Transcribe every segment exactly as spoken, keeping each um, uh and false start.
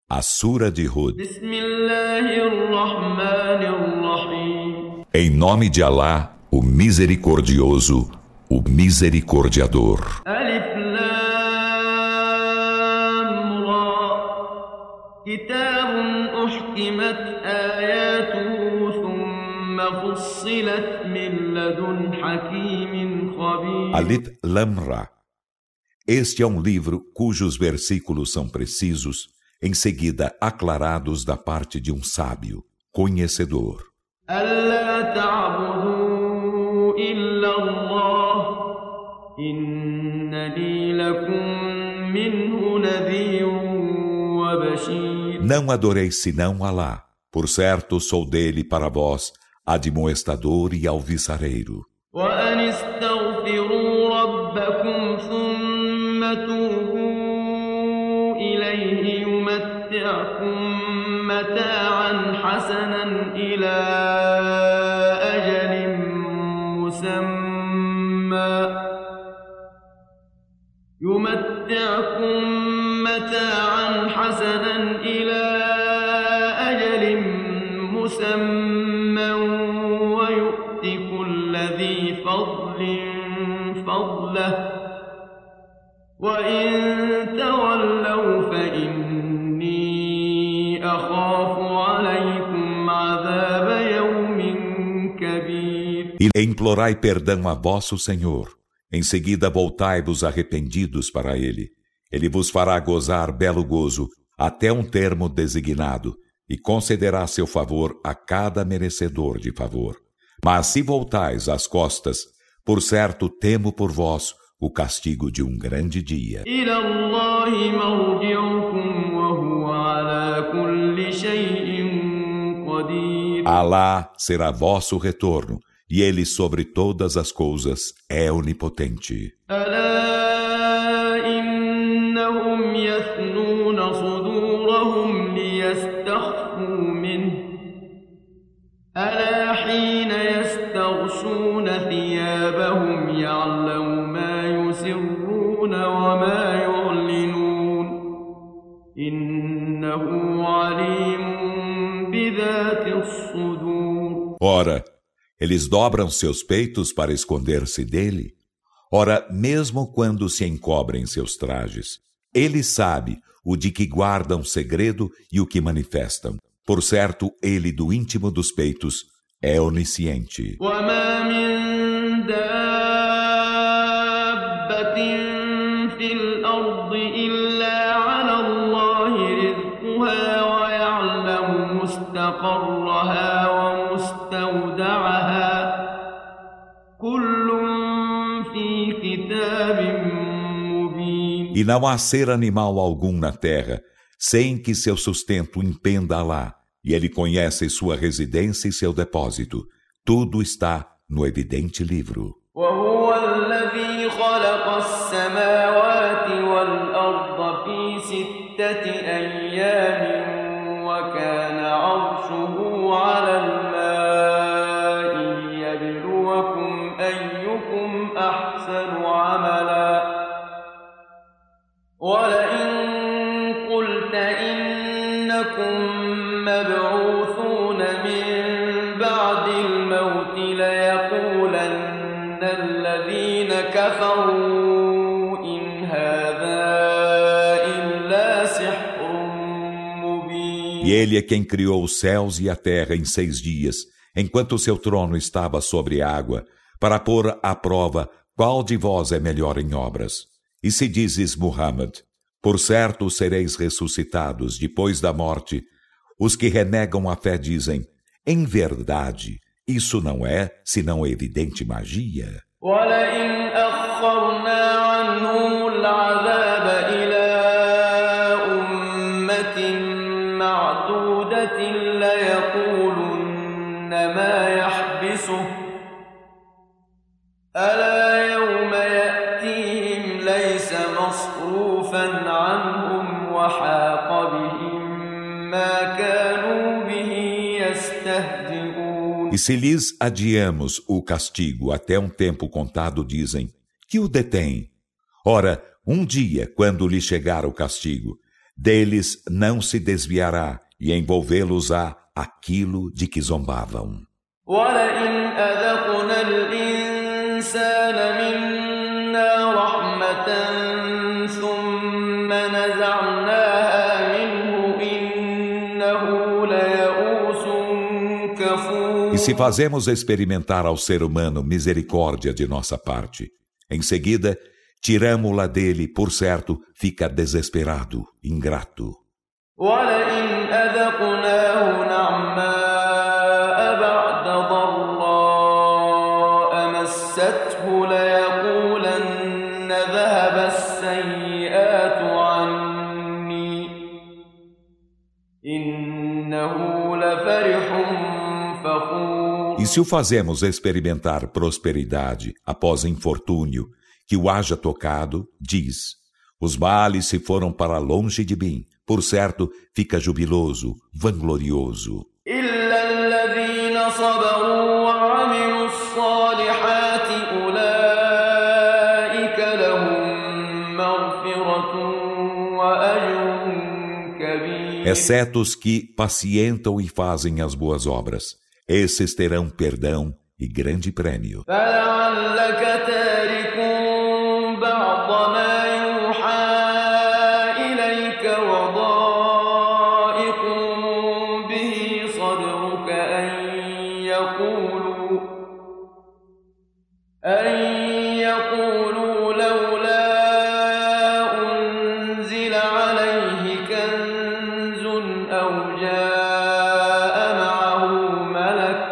A Sura de Hud. Em nome de Alá, o Misericordioso, o Misericordiador. Alif Lam Ra. Kitabun uhkimat ayatuhu thumma fussilat min ladun hakimin khabir. Alif Lam Ra. Este é um livro cujos versículos são precisos, em seguida aclarados da parte de um sábio, conhecedor. Alla ta'budu illa Allah, innani lakum minhu nadhirun wa bashir. Não adoreis senão Alá, por certo sou dele para vós admoestador e alviçareiro. Wa an istaghfiru rabbakum thumma tubu ilayhi yumatti'kum mata'an hasanan ila ajalin musamma yumatti'kum mata'an hasanan ila ajalin musamman wa yu'ti kulli dhi fadlin fadlahu wa in tawallaw fa inni akhafu alaykum adhab yawmin kabir. E implorai perdão a vosso Senhor. Em seguida voltai-vos arrependidos para Ele. Ele vos fará gozar belo gozo até um termo designado e concederá seu favor a cada merecedor de favor. Mas se voltais as costas, por certo temo por vós o castigo de um grande dia. Alá será vosso retorno, e Ele sobre todas as coisas é onipotente. Alá innahum yathnuna sudurahum liyastakhfu minhu. Alá hina yastaghshuna thiyabahum ya'lamu ma yusirruna wa ma yu'linun. Innahu alimun bidhati as-sudur. Ora, eles dobram seus peitos para esconder-se dele. Ora, mesmo quando se encobrem seus trajes, ele sabe o de que guardam segredo e o que manifestam. Por certo, ele do íntimo dos peitos é onisciente. وَمَا مِن دَابَّةٍ فِي الْأَرْضِ إِلَّا عَلَى اللَّهِ رِزْقُهَا وَيَعْلَمُ مُسْتَقَرَّهَا وَمُسْتَوْدَعَهَا كُلٌّ فِي كِتَابٍ مُبِينٍ. E não há ser animal algum na terra sem que seu sustento impenda Alá, e ele conhece sua residência e seu depósito. Tudo está no evidente livro. وَهُوَ الَّذِي خَلَقَ السَّمَاوَاتِ وَالْأَرْضَ فِي سِتَّةِ أَيَّامٍ وَكَانَ عَرْشُهُ عَلَى الْمَاءِ لِيَبْلُوَكُمْ أَيُّكُمْ أَحْسَنُ عَمَلًا وَلَئِن قُلْتَ إِنَّكُمْ مَبْعُوثُونَ مِن بَعْدِ الْمَوْتِ لَيَقُولَنَّ الَّذِينَ كَفَرُوا إِنْ هَذَا إِلَّا سِحْرٌ مُبِينٌ. E ele é quem criou os céus e a terra em seis dias, enquanto seu trono estava sobre água, para pôr à prova qual de vós é melhor em obras. E se dizes, Muhammad, por certo sereis ressuscitados depois da morte, os que renegam a fé dizem, em verdade, isso não é senão evidente magia. وَلَئِنْ أَخَّرْنَا عَنْهُمُ الْعَذَابَ إِلَى أُمَّةٍ مَّعْدُودَةٍ لَيَقُولُنَّ مَا يَحْبِسُهُ أَلَا يَوْمَ يَأْتِيهِمْ لَيْسَ مَصْرُوفًا عَنْهُمْ وَحَاقَ بِهِم مَّا كَانُوا بِهِ يَسْتَهْزِئُونَ. E se lhes adiamos o castigo até um tempo contado, dizem, que o detém. Ora, um dia, quando lhe chegar o castigo, deles não se desviará e envolvê-los-á aquilo de que zombavam. وَلَئِنْ أَذَقْنَا الْإِنسَانَ مِنَّا رَحْمَةً ثُمَّ نَزَعْنَاهَا مِنْهُ إِنَّهُ لَيَئُوسٌ كَفُورٌ. E se fazemos experimentar ao ser humano misericórdia de nossa parte, em seguida, tiramo-la dele, por certo, fica desesperado, ingrato. وَلَئِنْ أَذَقْنَاهُ نَعْمَاءَ بَعْدَ ضَرَّاءَ مَسَّتْهُ لَيَقُولَنَّ ذَهَبَ السَّيِّئَاتُ عَنِّي إِنَّهُ لَفَرِحٌ فَخُورٌ. E se o fazemos experimentar prosperidade após infortúnio, que o haja tocado, diz: os males se foram para longe de mim, por certo, fica jubiloso, vanglorioso. إِلَّا الَّذِينَ صَبَرُوا وَعَمِلُوا الصَّالِحَاتِ أُولَئِكَ لَهُم مَّغْفِرَةٌ وَأَجْرٌ كَبِيرٌ. Exceto os que pacientam e fazem as boas obras. Esses terão perdão e grande prêmio. فَلَعَلَّكَ تَارِكٌ بَعْضَ مَا يُوحَىٰ إِلَيْكَ وَضَائِقٌ بِهِ صَدْرُكَ أَن يَقُولُوا أَن يَقُولُوا لَوْلَا أُنزِلَ عَلَيْهِ كَنزٌ أَوْ جَاءَ مَعَهُ مَلَكٌ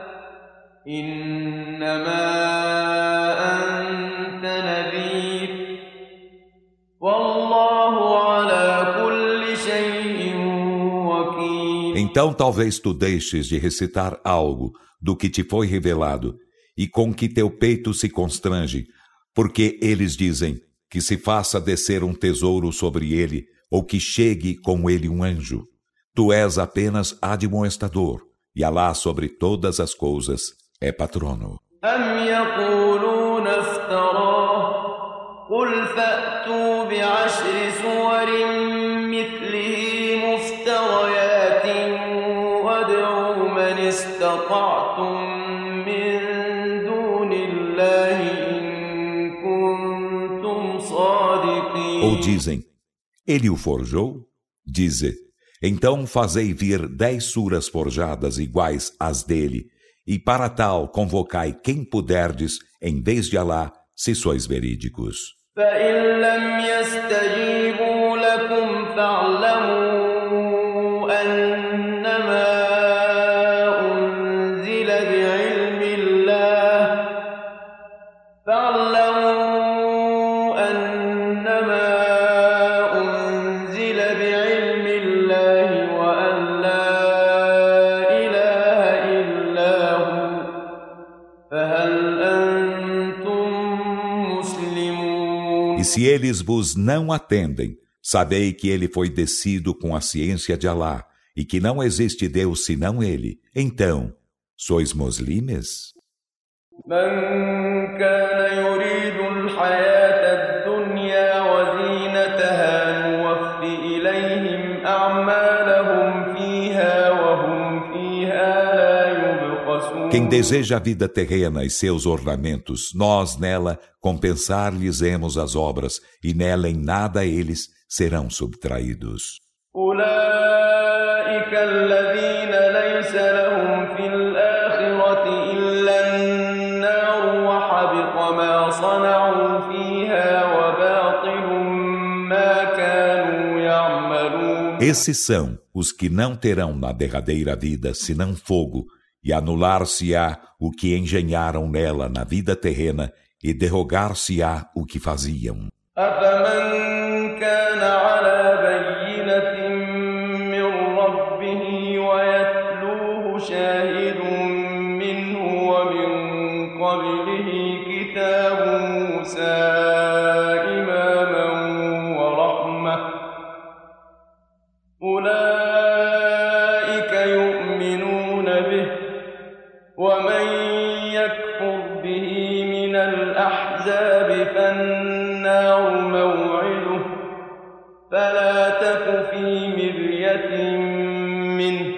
إِنَّمَا أَنتَ نَذِيرٌ وَاللَّهُ عَلَى كُلِّ شَيْءٍ وَكِيلٌ. Então talvez tu deixes de recitar algo do que te foi revelado e com que teu peito se constrange, porque eles dizem que se faça descer um tesouro sobre ele ou que chegue com ele um anjo. Tu és apenas admoestador e Alá sobre todas as coisas é patrono. أَمْ يَقُولُونَ افْتَرَاهُ قُلْ فَأْتُوا بِعَشْرِ سُوَرٍ مِثْلِهِ مُفْتَرَيَاتٍ وَادْعُوا مَنِ اسْتَطَعْتُم مِّن دُونِ اللَّهِ إِن كُنتُمْ صَادِقِينَ. Ou dizem, ele o forjou? Dize, então fazei vir dez suras forjadas iguais às dele, e para tal convocai quem puderdes em vez de Alá, se sois verídicos. فَإِن لَّمْ يَسْتَجِيبُوا لَكُمْ فَاعْلَمُوا أَنَّمَا أُنزِلَ بِعِلْمِ اللَّهِ فَاعْلَمُوا أَنَّمَا أُنزِلَ بِعِلْمِ اللَّهِ وَأَن لَّا إِلَٰهَ إِلَّا هُوَ فَهَلْ أَنتُم مُّسْلِمُونَ. E se eles vos não atendem, sabei que ele foi descido com a ciência de Alá, e que não existe Deus senão ele. Então, sois muslimes? مَن كَانَ يُرِيدُ الْحَيَاةَ الدُّنْيَا وَزِينَتَهَا نُوَفِّ إِلَيْهِمْ أَعْمَالَهُمْ فِيهَا وَهُمْ فِيهَا لَا يُبْخَسُونَ. Quem deseja a vida terrena e seus ornamentos, nós nela compensar-lhes-emos as obras, e nela em nada eles serão subtraídos. أُولَٰئِكَ الَّذِينَ لَيْسَ لَهُمْ فِي الْآخِرَةِ إِلَّا النَّارُ وَحَبِطَ مَا صَنَعُوا فِيهَا وَبَاطِلٌ مَّا كَانُوا يَعْمَلُونَ. Esses são os que não terão na derradeira vida senão fogo, e anular-se-á o que engenharam nela na vida terrena, e derrogar-se-á o que faziam. أَفَمَن كَانَ عَلَىٰ بَيِّنَةٍ مِّن رَّبِّهِ وَيَتْلُوهُ شَاهِدٌ مِّنْهُ وَمِن قَبْلِهِ كِتَابُ مُوسَىٰ إِمَامًا وَرَحْمَةً أُولَٰئِكَ يُؤْمِنُونَ بِهِ وَمَن يَكْفُرْ بِهِ مِنَ الْأَحْزَابِ فَالنَّارُ مَوْعِدُهُ فَلَا تَكُ بينة منه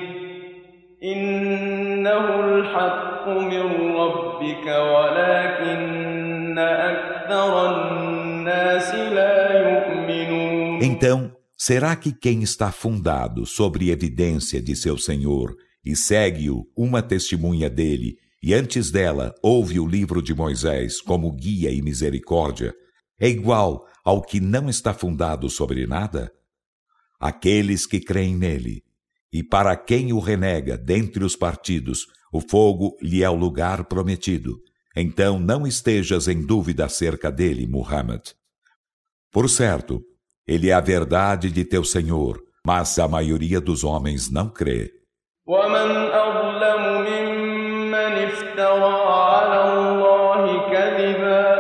إنه الحق من ربك ولكن أكثر الناس لا يؤمنون. Então, será que quem está fundado sobre evidência de seu Senhor e segue-o uma testemunha dele, e antes dela ouve o livro de Moisés como guia e misericórdia, é igual ao que não está fundado sobre nada? Aqueles que creem nele, e para quem o renega dentre os partidos, o fogo lhe é o lugar prometido. Então não estejas em dúvida acerca dele, Muhammad. Por certo, ele é a verdade de teu Senhor, mas a maioria dos homens não crê. ومن أظلم ممن افترى على الله كذبا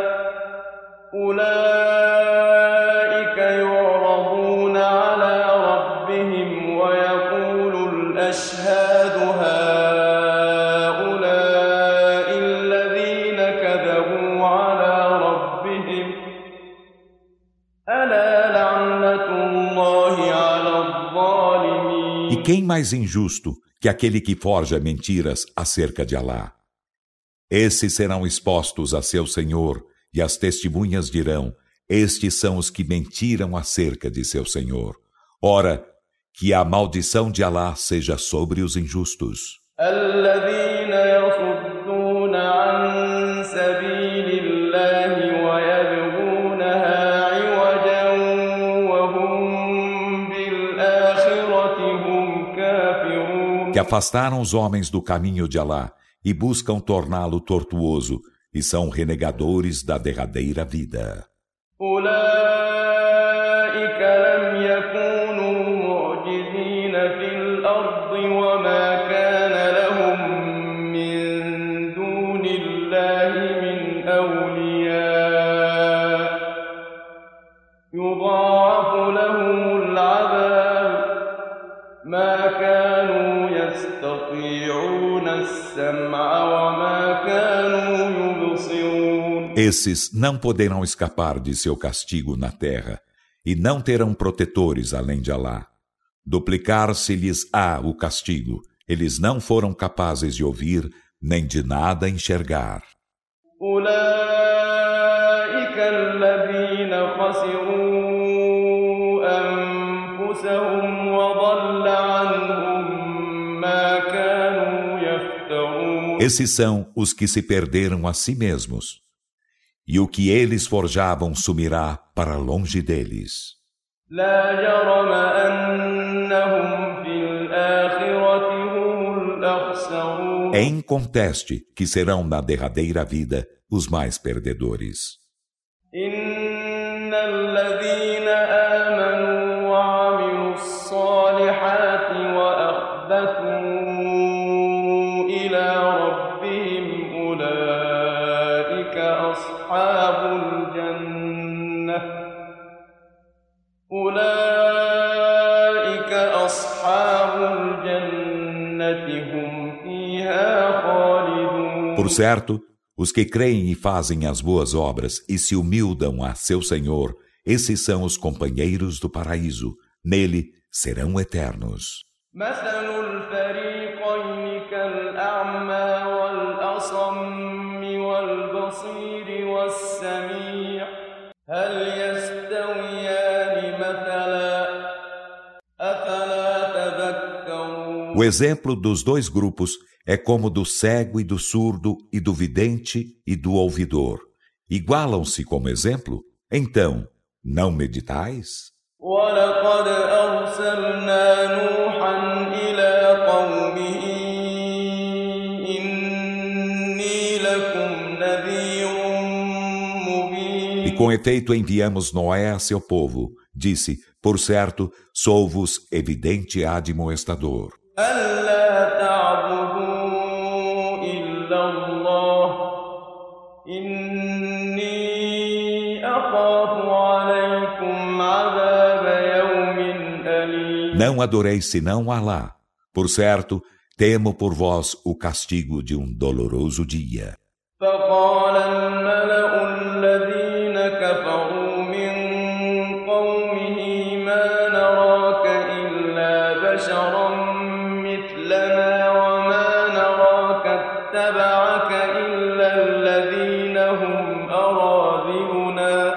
أولئك يعرضون على ربهم ويقول الأشهاد هؤلاء الذين كذبوا على ربهم ألا لعنة الله على الظالمين. E quem mais injusto que aquele que forja mentiras acerca de Alá? Esses serão expostos a seu Senhor, e as testemunhas dirão: estes são os que mentiram acerca de seu Senhor. Ora, que a maldição de Alá seja sobre os injustos. الذين يصدون عن سبيل الله ويبغونها عوجا وهم بالآخرة هم كافرون. Que afastaram os homens do caminho de Alá e buscam torná-lo tortuoso, e são renegadores da derradeira vida. أولئك لم يكونوا معجزين في الأرض وما كان لهم من دون الله من أولياء يضاعف لهم العذاب ما كانوا يستطيعون السمع وما كانوا يبصرون. Esses não poderão escapar de seu castigo na terra, e não terão protetores além de Alá. Duplicar-se-lhes-á o castigo, eles não foram capazes de ouvir, nem de nada enxergar. أولئك الذين خسروا أنفسهم وضل عنهم ما كانوا يفترون. Esses são os que se perderam a si mesmos, e o que eles forjavam sumirá para longe deles. لا جرم أنهم في الآخرة هم الأخسرون. É inconteste que serão na derradeira vida os mais perdedores. إن الذين آمنوا وعملوا الصالحات وأخبتوا إلى ربهم أولئك أصحاب الجنة أولئك أصحاب الجنة هم فيها خالدون. Por certo, os que creem e fazem as boas obras e se humildam a seu Senhor, esses são os companheiros do paraíso. Nele serão eternos. مثل الفريقين كالأعمى والأصم والبصير والسميع هل يستويان مثلا أفلا تذكرون. O exemplo dos dois grupos é como do cego e do surdo e do vidente e do ouvidor. Igualam-se como exemplo? Então, não meditais? ولقد أرسلنا نوحا إلى قومه إني لكم نذير مبين. E com efeito enviamos Noé a seu povo. Disse: por certo, sou-vos evidente admoestador. ألا تعبدوا إلا الله إني أخاف عليكم عذاب يوم أليم. Não adoreis senão Alá. Por certo, temo por vós o castigo de um doloroso dia. فقال الملأ الذين كفروا من قومه ما نراك إلا بشرا مثلنا وما نراك اتبعك إلا الذين هم أراذلنا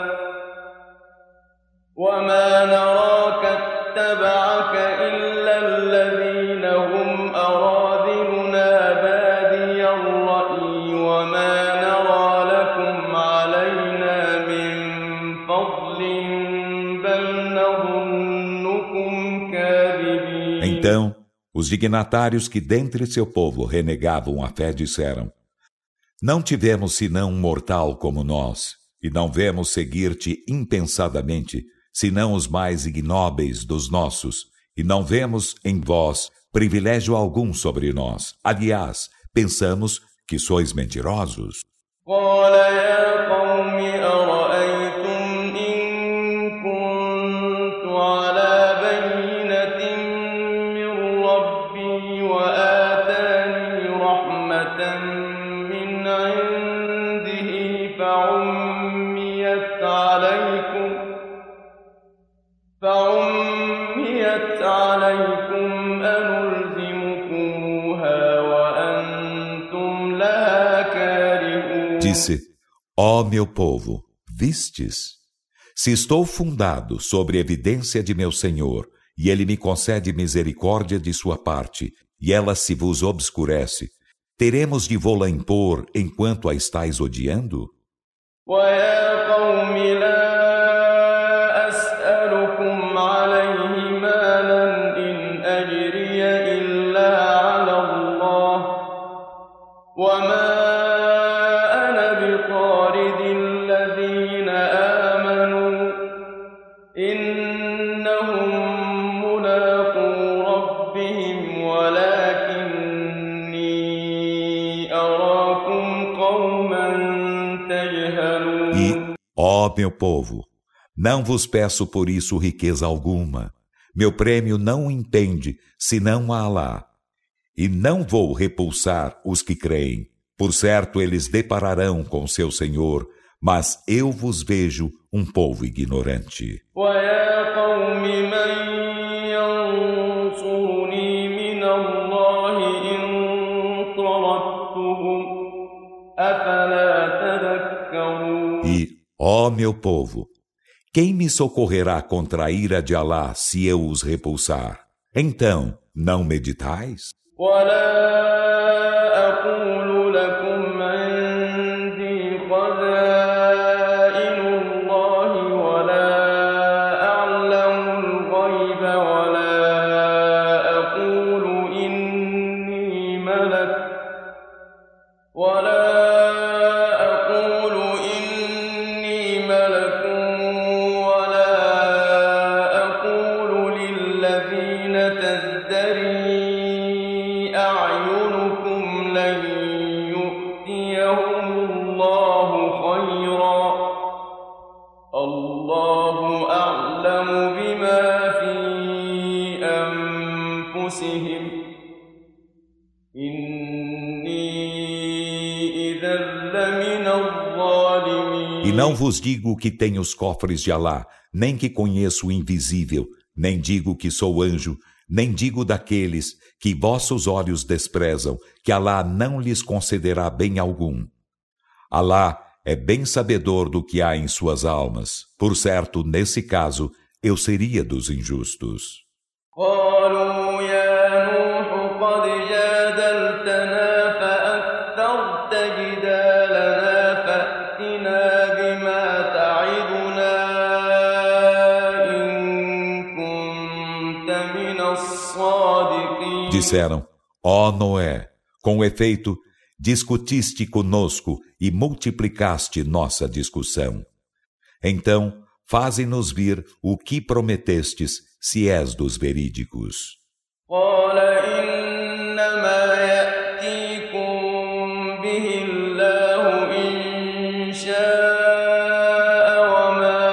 وما نراك اتبعك إلا الذين هم أراذلنا بادي الرأي وما نرى لكم علينا من فضل بل نظنكم كاذبين. Então, os dignatários que dentre seu povo renegavam a fé disseram: Não tivemos senão um mortal como nós, e não vemos seguir-te impensadamente, senão os mais ignóbeis dos nossos, e não vemos em vós privilégio algum sobre nós. Aliás, pensamos que sois mentirosos. قال يا قوم أرأيتم إن كنت على بينة من ربي وآتاني رحمة من عنده فعميت عليكم فعميت عليكم أنلزمكموها وأنتم لها كارهون. Disse: Ó meu povo, vistes? Se estou fundado sobre evidência de meu Senhor, e Ele me concede misericórdia de sua parte, e ela se vos obscurece, teremos de vô-la impor enquanto a estáis odiando? ويا قوم لا أسألكم عليه مالا إن أجري إلا على الله وما أنا بطارد الذين آمنوا إنهم ملاقو ربهم ولكني أراكم قوما تجهلون. E, ó meu povo, não vos peço por isso riqueza alguma. Meu prêmio não impende, senão a Alá. E não vou repulsar os que creem. Por certo, eles depararão com seu Senhor, mas eu vos vejo um povo ignorante. ويا قوم من ينصرني من الله إن طردتهم أفلا تذكرون. E, ó meu povo, quem me socorrerá contra a ira de Alá se eu os repulsar? Então, não meditais? ولا أقول لكم عندي خزائن الله ولا أعلم الغيب ولا أقول إني ملك ولا أقول إني ملك ولا أقول للذين تزدري أعينكم لن يؤتيهم الله خيرا الله أعلم بما في أنفسهم إني إذا لمن الظالمين. E não vos digo que tenho os cofres de Alá, nem que conheço o invisível, nem digo que sou anjo, nem digo daqueles que vossos olhos desprezam, que Alá não lhes concederá bem algum. Alá é bem sabedor do que há em suas almas. Por certo, nesse caso, eu seria dos injustos. قالوا يا نوح قد جادلتنا فأكثرت جدالنا فأتنا بما تعدنا إن كنت من الصادقين. Disseram: Ó Noé, com efeito, discutiste conosco e multiplicaste nossa discussão. Então, faze-nos vir o que prometestes, se és dos verídicos. قال إنما يأتيكم به الله إن شاء وما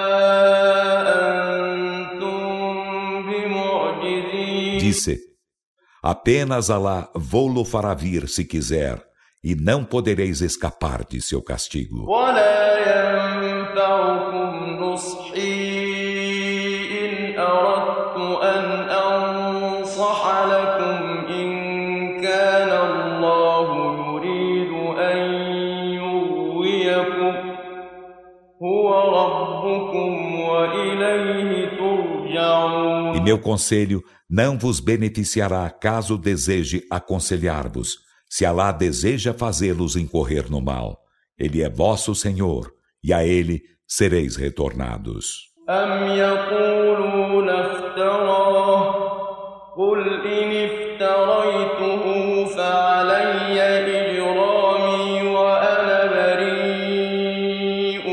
أنتم بمعجزين. Disse: Apenas Alá vô-lo fará vir se quiser, e não podereis escapar de seu castigo. ولا ينفعكم نصحي إن أردت أن أنصح أصلح لكم إن كان الله يريد أن يغويكم هو ربكم وإليه ترجعون. E meu conselho não vos beneficiará caso deseje aconselhar-vos. Se Alá deseja fazê-los incorrer no mal, Ele é vosso Senhor, e a Ele sereis retornados. أم يقولون افتراه قل إن افتريته فعلي إجرامي وأنا بريء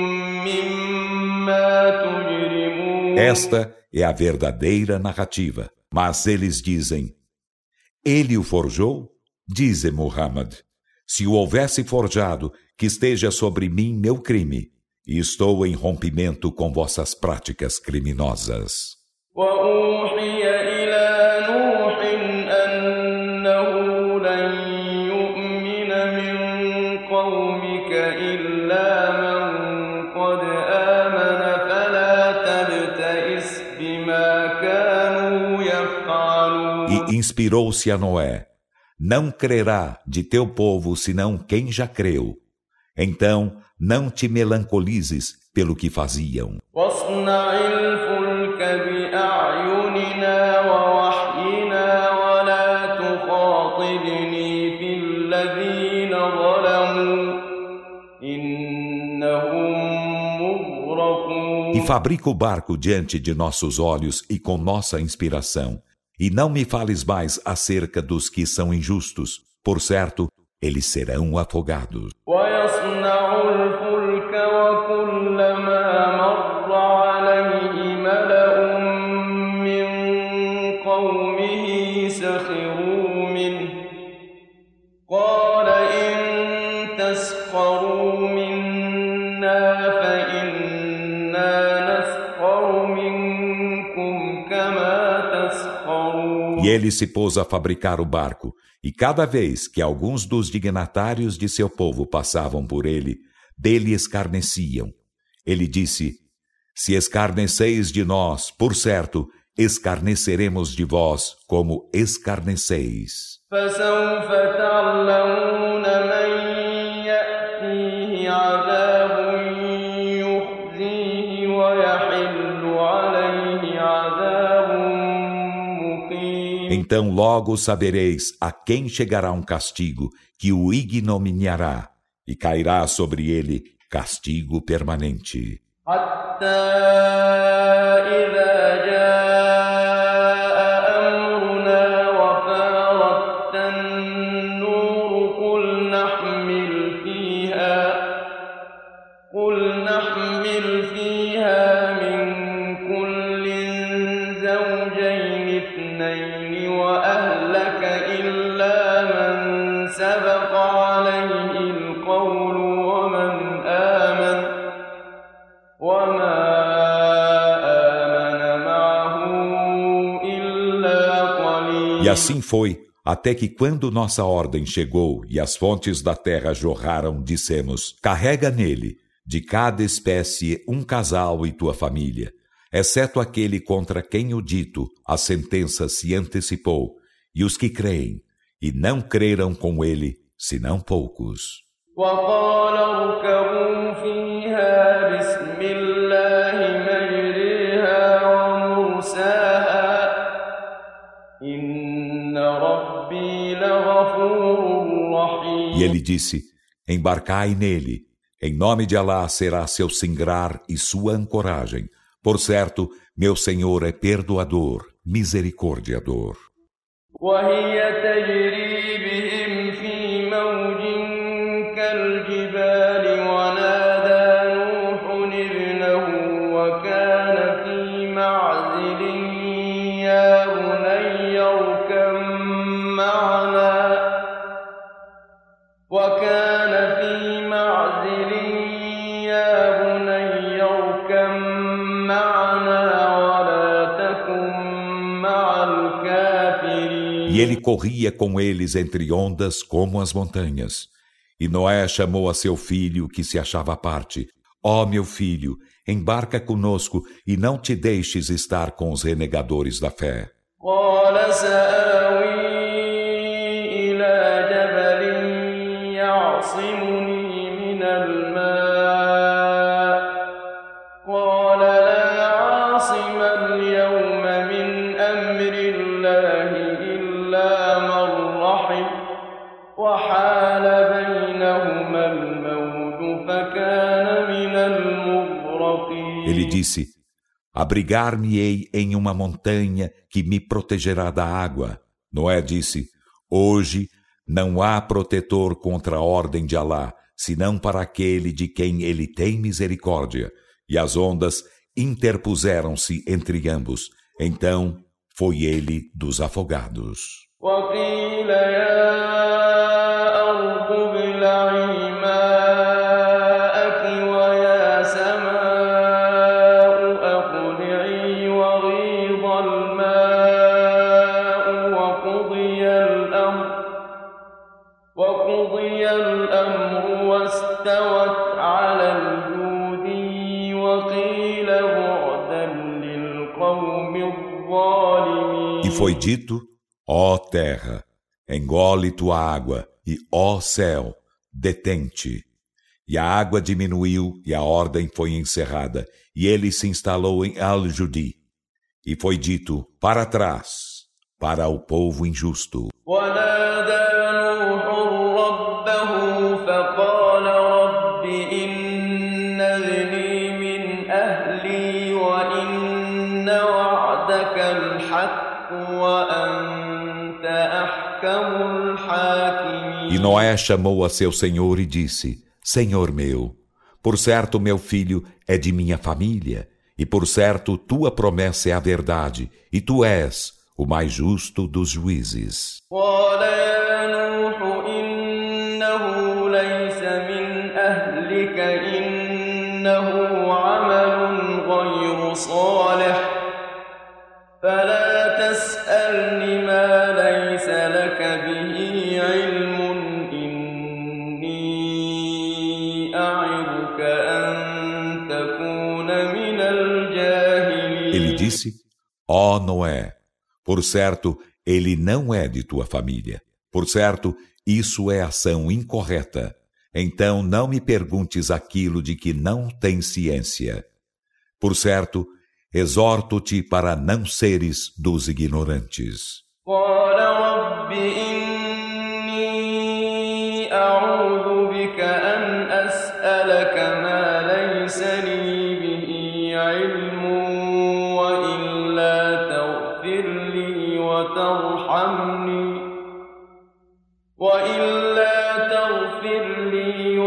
مما تجرمون. Esta é a verdadeira narrativa. Mas eles dizem: Ele o forjou? Dize Muhammad: se o houvesse forjado, que esteja sobre mim meu crime, e estou em rompimento com vossas práticas criminosas. وأوحي إلى نوح أنه لن يؤمن من قومك إلا من قد آمن فلا تبتئس بما كانوا يفعلون. E inspirou-se a Noé: não crerá de teu povo senão quem já creu. Então, não te melancolizes pelo que faziam. واصنع الفلك بأعيننا ووحينا ولا تخاطبني في الذين ظلموا إنهم مغرقون. E fabrica o barco diante de nossos olhos e com nossa inspiração. E não me fales mais acerca dos que são injustos. Por certo, eles serão afogados. ويصنع الفلك وكلما مر عليه ملأ من قومه سخروا منه قال إن تسخروا منا فإنا نسخر منكم كما تسخرون. E ele se pôs a fabricar o barco. E cada vez que alguns dos dignatários de seu povo passavam por ele, dele escarneciam. Ele disse: se escarneceis de nós, por certo, escarneceremos de vós como escarneceis. فسوف تعلمون من يأتيه عذاب يخزيه ويحل عليه عذاب مقيم. Então logo sabereis a quem chegará um castigo que o ignominiará, e cairá sobre ele castigo permanente. حتى إذا جاء أمرنا وفارت النور قل نحمل فيها قل نحمل فيها من كل زوجين اثنين وأهلك إلا من سبق عليه القول ومن آمن وما آمن معه إلا قليل. E assim foi, até que quando nossa ordem chegou e as fontes da terra jorraram, dissemos: carrega nele, de cada espécie, um casal e tua família, exceto aquele contra quem o dito, a sentença se antecipou, e os que creem, e não creram com ele, senão poucos. وقال اركبوا فيها بسم الله مجريها ومرساها إن ربي لغفور رحيم. E ele disse: embarcai nele, em nome de Alá será seu singrar e sua ancoragem. Por certo, meu Senhor é perdoador, misericordiador. وهي تجري بهم في موج كالجبال ونادى نوح ابنه وكان في معزل يا بني اركب معنا وكان في معزل يا بني اركب معنا ولا تكن مع الكافرين. E ele corria com eles entre ondas como as montanhas. E Noé chamou a seu filho, que se achava à parte: ó meu filho, embarca conosco e não te deixes estar com os renegadores da fé. قال سآوي إلى جبل يعصمني من الماء قال لا عاصم اليوم من أمر الله إلا من رحم وحال بينهما الموج فكان من المغرقين. Ele disse: abrigar-me-ei em uma montanha que me protegerá da água. Noé disse: hoje não há protetor contra a ordem de Alá, senão para aquele de quem ele tem misericórdia. E as ondas interpuseram-se entre ambos. Então foi ele dos afogados. وقيل يا أرض ابلعي ماءك ويا سماء أقلعي وغيض الماء وقضي الأمر وقضي الأمر واستوت على الجودي وقيل بعدا للقوم الظالمين. E foi dito: ó terra, engole tua água, e ó céu, detente. E a água diminuiu, e a ordem foi encerrada, e ele se instalou em Al-Judi. E foi dito: para trás, para o povo injusto. ونادى نوح ربه فقال رب إن ابني من أهلي وإن وعدك الحق وأنت أحكم الحاكمين. E Noé chamou a seu senhor e disse: Senhor meu, por certo meu filho é de minha família, e por certo tua promessa é a verdade, e tu és o mais justo dos juízes. قال يا نوح إنه ليس من أهلك إنه عمل غير صالح فلا تسألني ما ليس لك به علم إني أعظك أن تكون من الجاهلين. Ele disse: ó Noé, por certo, ele não é de tua família. Por certo, isso é ação incorreta. Então não me perguntes aquilo de que não tens ciência. Por certo, exorto-te para não seres dos ignorantes. قال رب إني أعوذ بك أن أسألك ما ليس لي به علم وإلا تغفر لي وترحمني وإلا تغفر لي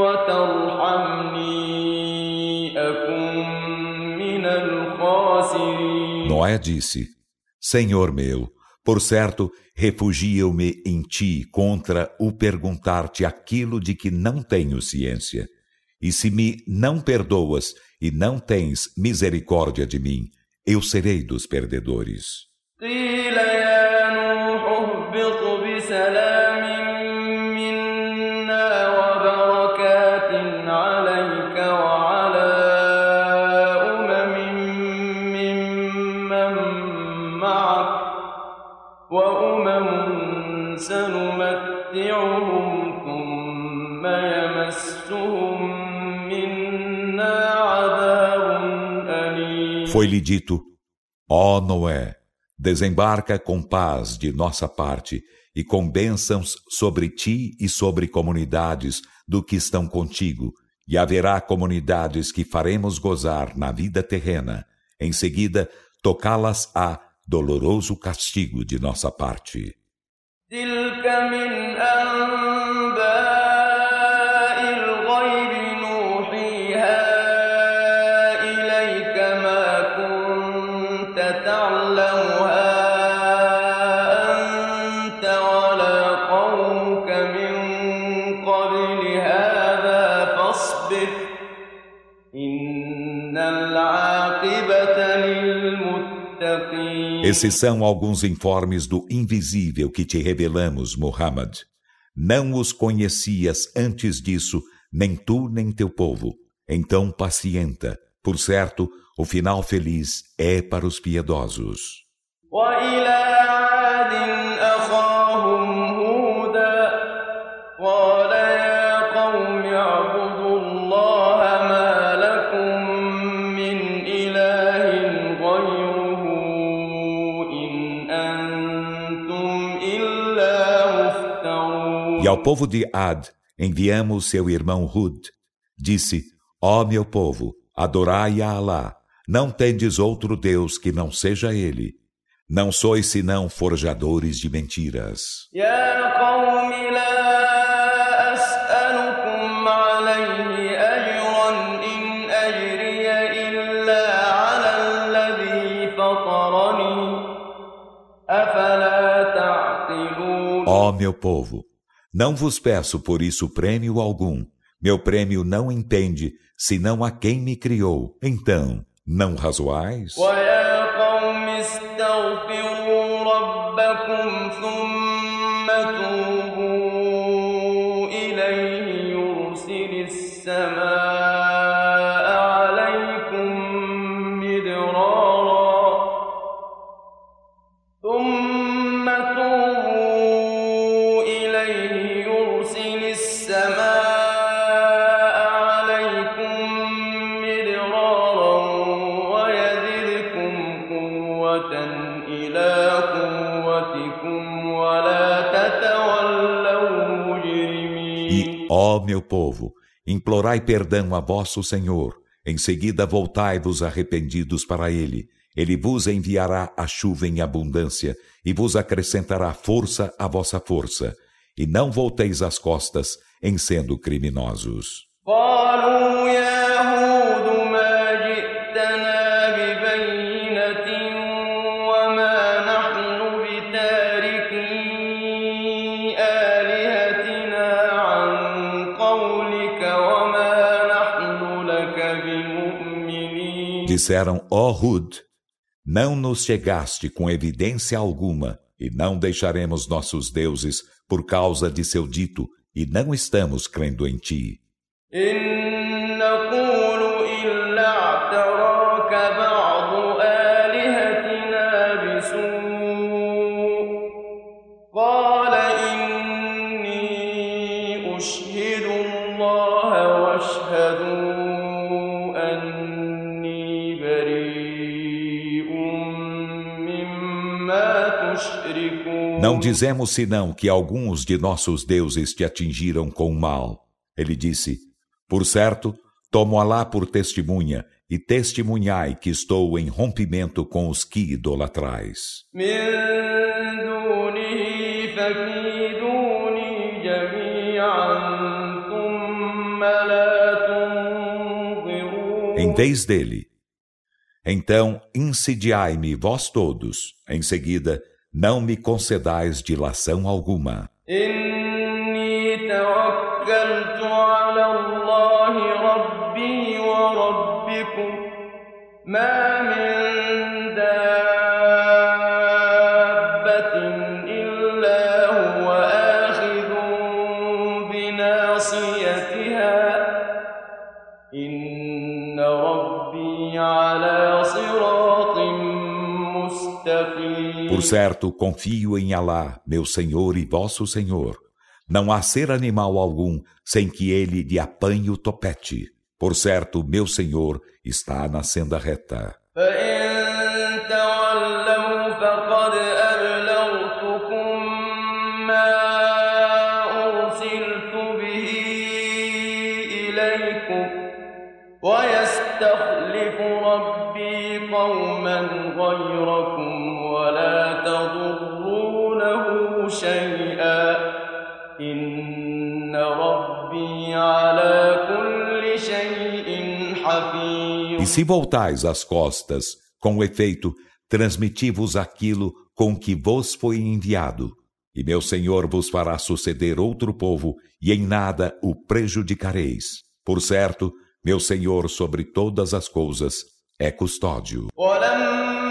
وترحمني أكن من الخاسرين. Noé disse: Senhor meu, por certo, refugio-me em ti contra o perguntar-te aquilo de que não tenho ciência. E se me não perdoas e não tens misericórdia de mim, eu serei dos perdedores. قيل يا نوح اهبط بسلام منا وبركات عليك وعلى أمم ممن معك وأمم سنمتعهم ثم يمسهم منا عذاب أليم. Foi-lhe dito: ó Noé, desembarca com paz de nossa parte e com bênçãos sobre ti e sobre comunidades do que estão contigo, e haverá comunidades que faremos gozar na vida terrena. Em seguida, tocá-las-á doloroso castigo de nossa parte. تلك من أنباء الغيب نوحيها إليك ما كنت تعلمها أنت ولا قومك من قبل هذا فاصبر إن العاقبة للمتقين. Esses são alguns informes do invisível que te revelamos, Muhammad. Não os conhecias antes disso, nem tu nem teu povo. Então pacienta. Por certo, o final feliz é para os piedosos. وإلى عاد أخاهم هودا قال يا قوم اعبدوا الله ما لكم من إله غيره إن أنتم إلا مفترون. E ao povo de Ad enviamos seu irmão Hud. Disse: ó meu povo, adorai a Alá. Não tendes outro Deus que não seja Ele. Não sois senão forjadores de mentiras. يا قوم لا أسألكم عليه أجرا إن أجري إلا على الذي فطرني أفلا تعقلون. Ó meu povo, não vos peço por isso prêmio algum. Meu prêmio não entende, senão a quem me criou. Então, não razoais? ويا قوم استغفروا ربكم ثم توبوا إليه يرسل السماء عليكم مدرارا ثم توبوا إليه يرسل السماء عليكم مدرارا ويزدكم قوة إلى قوتكم ولا تتولوا مجرمين. E, ó meu povo, implorai perdão a vosso Senhor. Em seguida voltai-vos arrependidos para Ele. Ele vos enviará a chuva em abundância e vos acrescentará força à vossa força. E não volteis as costas em sendo criminosos. قالوا يا هود ما جئتنا ببينة وما نحن بتاركي آلهتنا عن قولك وما نحن لك بمؤمنين. Disseram: ó Hud, não nos chegaste com evidência alguma, e não deixaremos nossos deuses por causa de seu dito, e não estamos crendo em ti. إن نقول إلا اعتراك بعض آلهتنا بسوء قال إني أشهد الله واشهدوا أني بريء مما تشركون. Não dizemos senão que alguns de nossos deuses te atingiram com mal. Ele disse: por certo, tomo Alá por testemunha, e testemunhai que estou em rompimento com os que idolatrais. من دونه فكيدوني جميعا ثم لا تنظرون. Em vez dele, então insidiai-me vós todos. Em seguida, não me concedais dilação alguma. إني توكلت على الله ربي وربكم ما من دابة إلا هو آخذ بناصيتها إن ربي على صراط مستقيم. Por certo, confio em Alá, meu Senhor e vosso Senhor. Não há ser animal algum sem que ele lhe apanhe o topete. Por certo, meu Senhor está na senda reta. فإن تولوا فقد أبلغتكم ما أرسلت به إليكم ويستخلف ربي قوما غيركم ولا تضرونه شيئا إن ربي على كل شيء حفيظ. E se voltais as costas, com efeito, transmiti-vos aquilo com que vos foi enviado. E meu Senhor vos fará suceder outro povo, e em nada o prejudicareis. Por certo, meu Senhor sobre todas as coisas é custódio. ولما